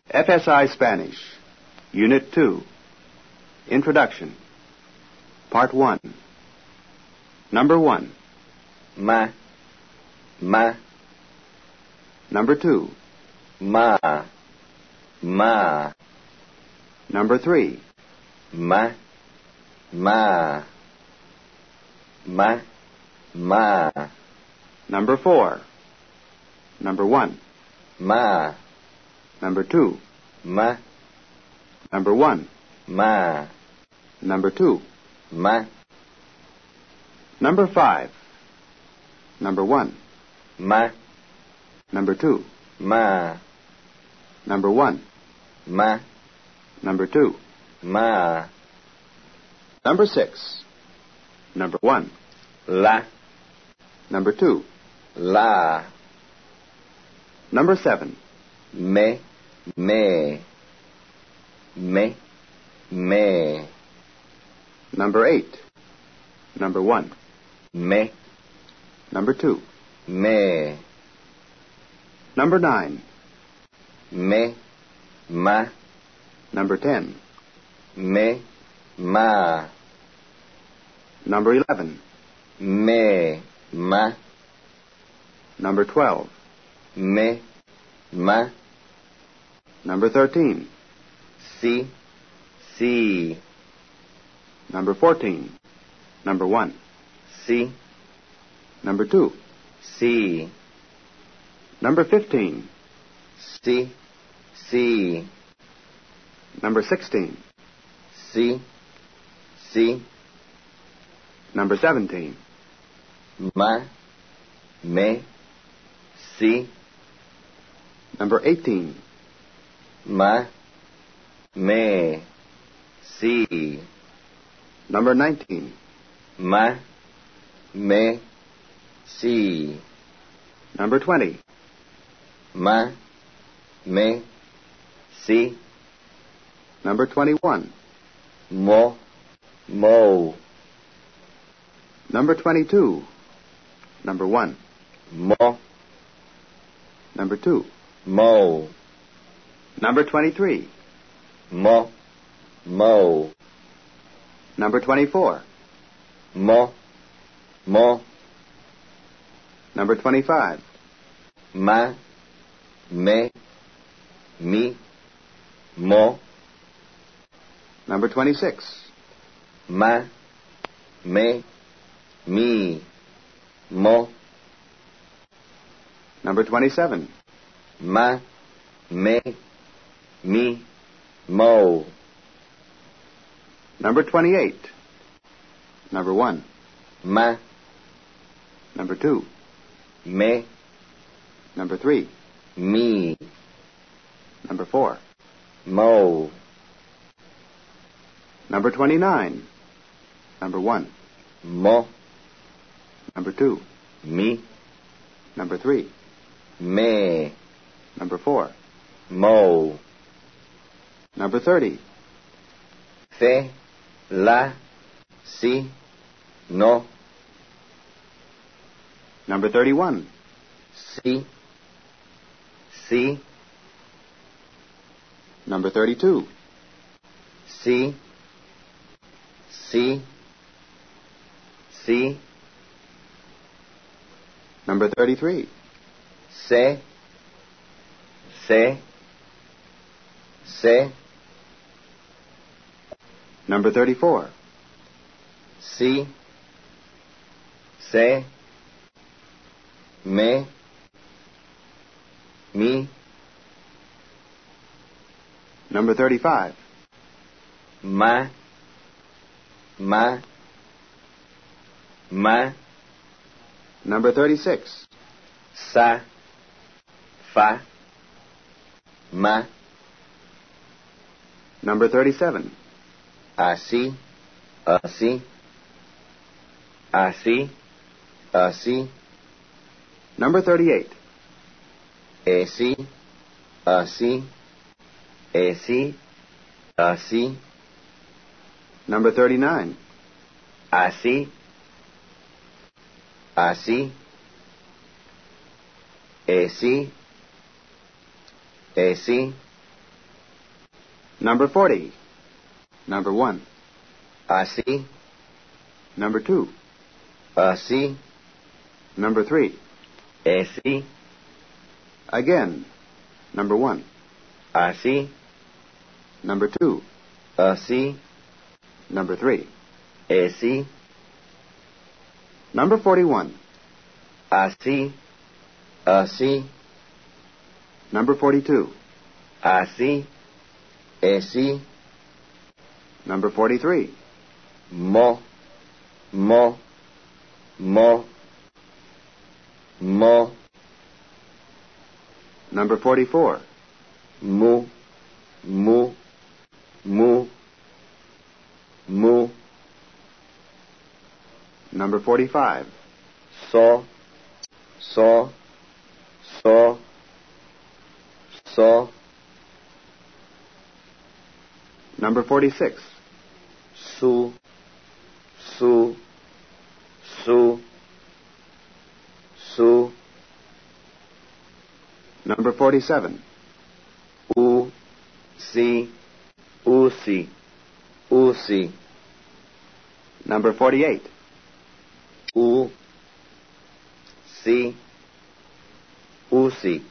FSI Spanish, Unit 2, Introduction, Part 1. Number 1. Ma. Number 2. Ma. Number 3. Ma. Number 4. Number 1. Ma. Number 2. Ma. Number 1. Ma. Number 2. Ma. Number 5. Number 1. Ma. Number 2. Ma. Number 1. Ma. Number 2. Ma. Number 6. Number 1. La. Number 2. La. Number 7. Me. Number 8. Number 1. Me. Number 2. Me. Number 9. Me. Ma. Number 10. Me. Ma. Number 11. Me. Ma. Number 12. Me. Ma. Number 13. Si. Number 14. Number 1. Si. Number 2. Si. Number 15. Si. Number 16. Si. Number 17. Ma. Me. Si. Number 18. Ma. Me. Si. Number 19. Ma. Me. Si. Number 20. Ma. Me. Si. Number 21. Mo. Number 22. Number 1. Mo. Number 2. Mo. Number 23. Mo. Number 24. Mo. Number 25. Ma. Me. Mi. Mo. Number 26. Ma. Me. Mi. Mo. Number 27. Ma. Me. Mi. Mo. Number 28. Number 1. Ma. Number 2. Me. Number 3. Mi. Number 4. Mo. Number 29. Number 1. Mo. Number 2. Mi. Number 3. Me. Number 4. Mo. Number 30. Fe. La. Si. No. Number 31. Si. Number 32. Si. Number 33. Se. Number 34. Si. Se. Me. Mi. Number 35. Ma. Number 36. Sa. Fa. Ma. Number 37. Así. Number 38. Así. Number 39. Así. Sí. Number 40. Number 1. Así. Number 2. Así. Number 3. Así. Again. Number 1. Así. Number 2. Así. Number 3. Así. Number 41. Así. Así. Number 42. Así. Así. Number 43. Mo. Mo. Mo. Mo. Number 44. Mu. Mu. Mu. Mu. Number 45. So. So. So. So. Number 46. Su. Su. Su. Su. Number 47. U. Si. Usi. Usi. Number 48. U. Si. Usi.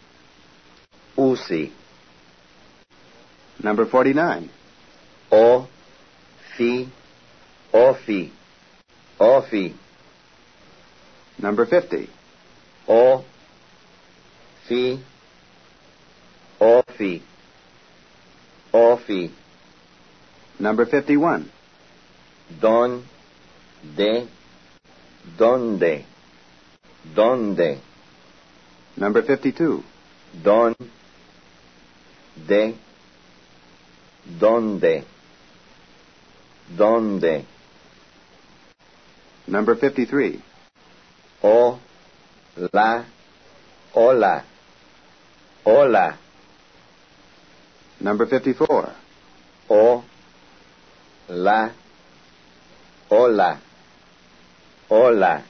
Usi. Number 49. O. Fi. Ofi. Ofi. Number 50. O. Fi. Ofi. Ofi. Number 51. Don. De. Donde. Donde. Number 52. Don. De. Donde. Donde. Number 53. O. La. Hola. Hola. Number 54. O. La. Hola. Hola.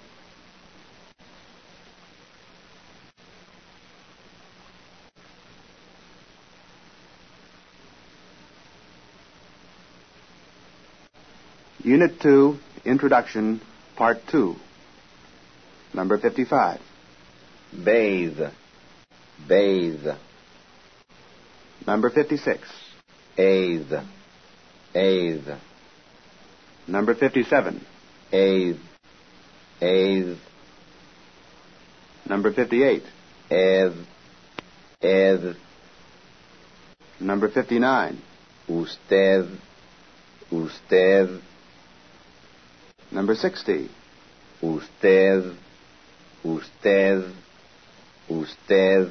Unit 2, Introduction, Part 2. Number 55. Bathe. Bathe. Number 56. Bathe. Bathe. Number 57. Bathe. Bathe. Number 58. Ed. Ed. Number 59. Usted. Usted. Number 60. Usted. Usted. Usted.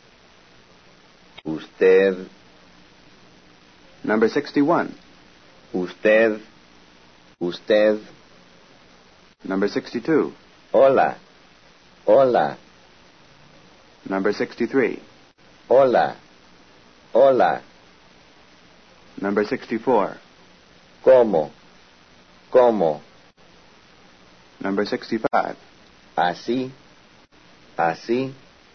Usted. Number 61. Usted. Usted. Number 62. Hola. Hola. Number 63. Hola. Hola. Number 64. ¿Cómo? ¿Cómo? Number 65. Así. Así.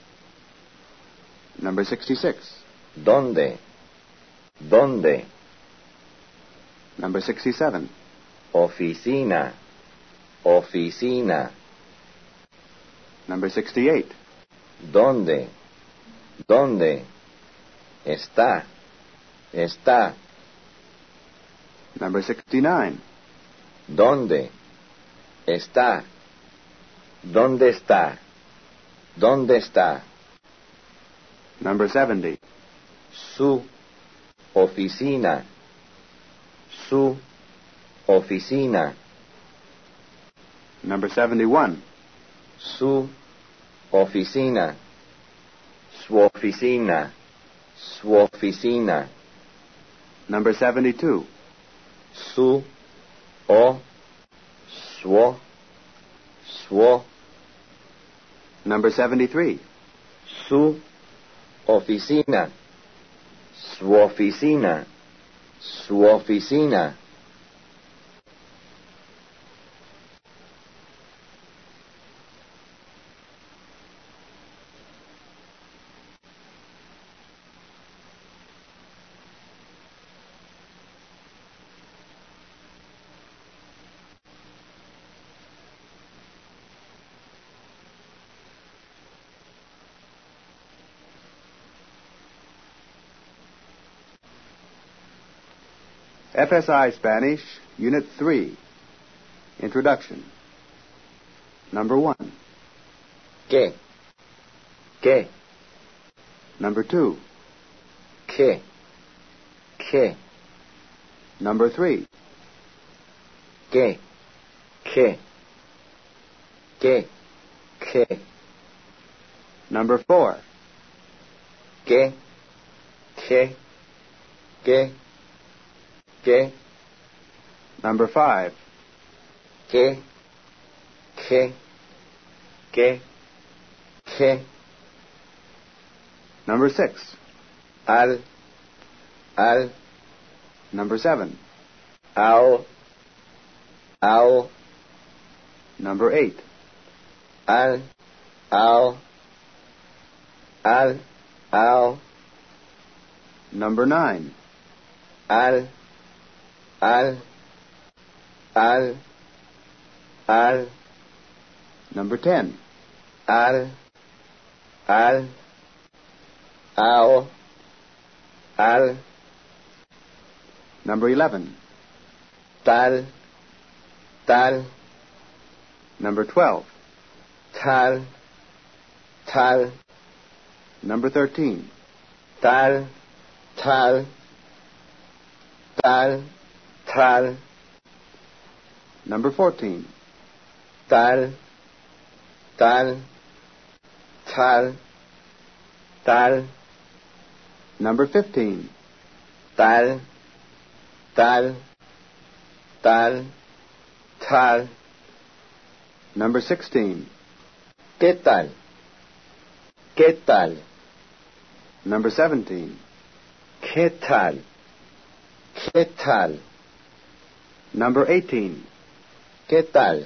Number 66. ¿Dónde? ¿Dónde? Number 67. Oficina. Oficina. Number 68. ¿Dónde? ¿Dónde? Está. Está. Number 69. ¿Dónde? Está. ¿Dónde está? ¿Dónde está? Number 70. Su oficina. Su oficina. Number 71. Su oficina. Su oficina. Su oficina. Number 72. Su o. Suo. Suo. Number 73. Su oficina. Su oficina. Su oficina. FSI Spanish, Unit 3. Introduction. Number 1. ¿Qué? ¿Qué? Number 2. ¿Qué? ¿Qué? Number 3. ¿Qué? ¿Qué? ¿Qué? ¿Qué? Number 4. ¿Qué? ¿Qué? ¿Qué? ¿Qué? Number 5. ¿Qué? ¿Qué? ¿Qué? ¿Qué? Number 6. Al. Number 7. Ao. Number 8. Al. Number 9. Al. Number 10. Ao. Number 11. Tal. Number 12. Tal. Number 13. Tal. Number 14. Tal. Number 15. Tal. Number 16. ¿Qué tal? Number 17. ¿Qué tal? Number 18. ¿Qué tal?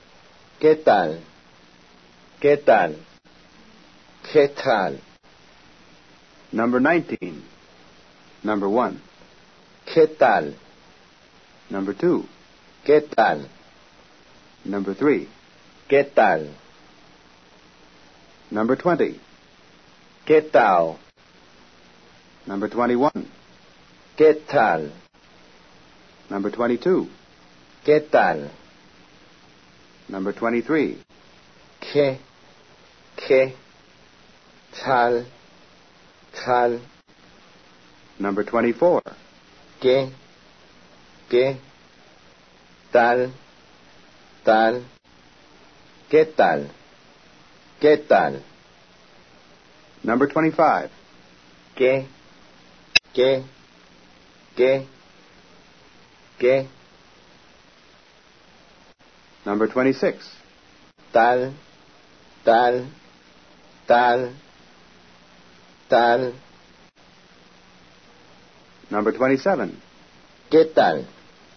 Number 19. Number 1. ¿Qué tal? Number 2. ¿Qué tal? Number 3. ¿Qué tal? Number 20. ¿Qué tal? Number 21. ¿Qué tal? Number 22. ¿Qué tal? Number 23. ¿Qué tal? Number 24. ¿Qué tal? ¿Qué tal? Number 25. ¿Qué? Number 26. Tal. Number 27. ¿Qué tal?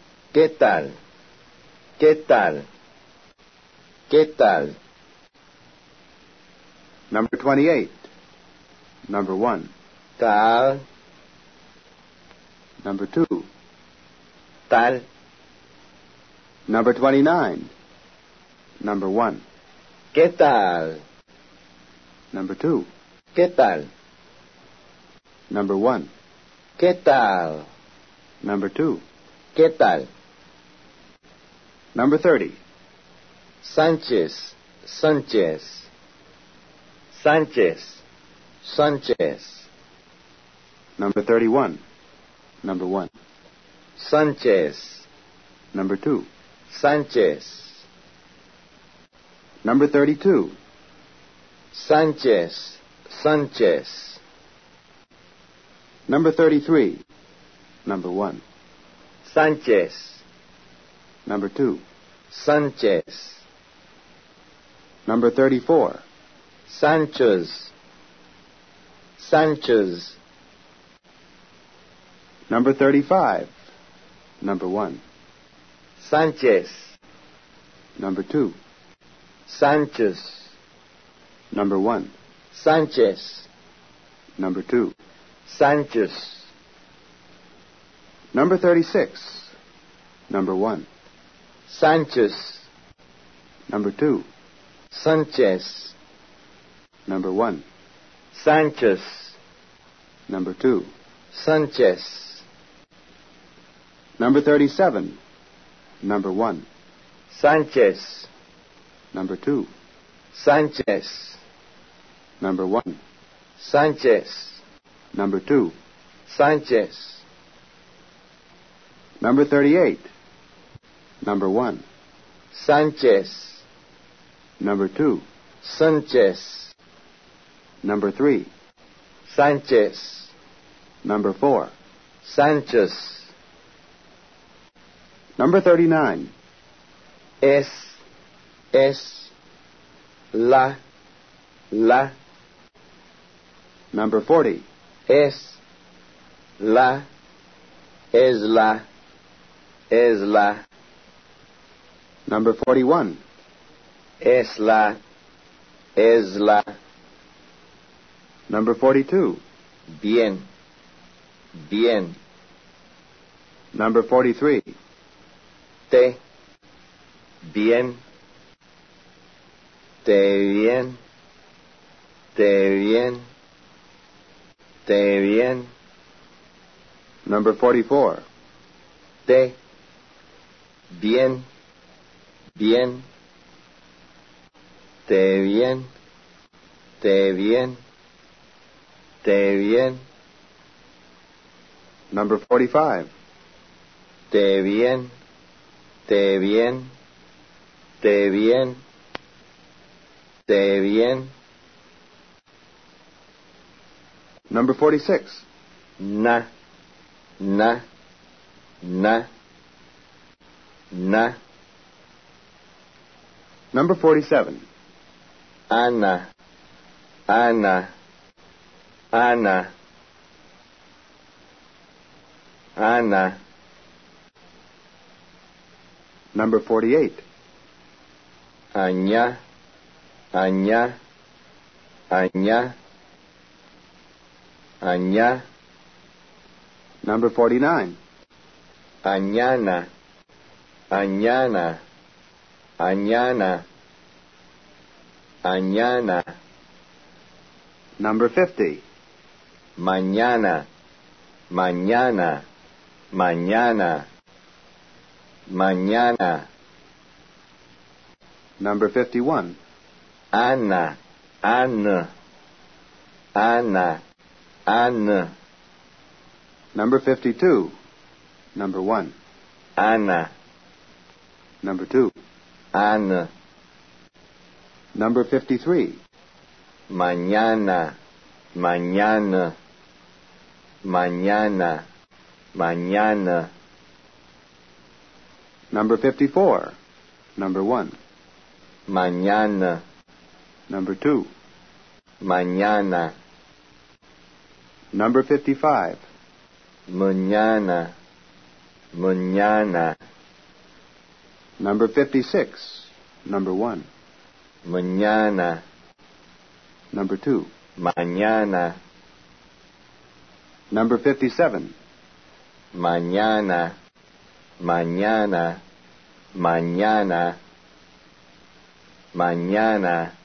Number 28. Number 1. Tal. Number 2. Tal. Number 29. Number 1. ¿Qué tal? Number 2. ¿Qué tal? Number 1. ¿Qué tal? Number 2. ¿Qué tal? Number 30. Sánchez. Number 31. Number 1. Sánchez. Number 2. Sánchez. Number 32. Sánchez. Number 33. Number 1. Sánchez. Number 2. Sánchez. Number 34. Sanchos. Number 35. Number 1. Sánchez. Number 2. Sanchos. Number 1. Sánchez. Number 2. Sanchos. Number 36. Number 1. Sanchos. Number 2. Sánchez. Number 1. Sanchos. Number 2. Sánchez. Number 37. Number 1. Sánchez, Number 2. Sánchez, Number 1. Sánchez, Number 2. Sánchez, Number 38. Number 1. Sánchez, Number 2. Sánchez, Number 3. Sánchez, Number 4. Sánchez, Number 39. es, la, Number 40. es, la, es la, Number 41. es la, Number 42. bien, bien, Number 43. te, bien, te bien, te bien, te bien, Number 44. te, bien, bien, te bien, te bien, te bien, Number 45. te bien, te bien, te bien, te bien, Number 46. na, na, na, na, Number 47. Ana, Ana, Ana, Ana, Number 48. Añá, Añá, Añá, Añá, Number 49. Añana, Añana, Añana, Añana, Number 50. Mañana, Mañana, Mañana, Mañana, Number 51. Ana, Ana, Ana, Ana, Number 52. Number 1. Ana, Number 2. Ana, Number 53. mañana, mañana, mañana, mañana, Number 54. Number 1. mañana, Number 2. mañana, Number 55. mañana, mañana, Number 56. Number 1. mañana, Number 2. mañana, Number 57. mañana, mañana, mañana, mañana,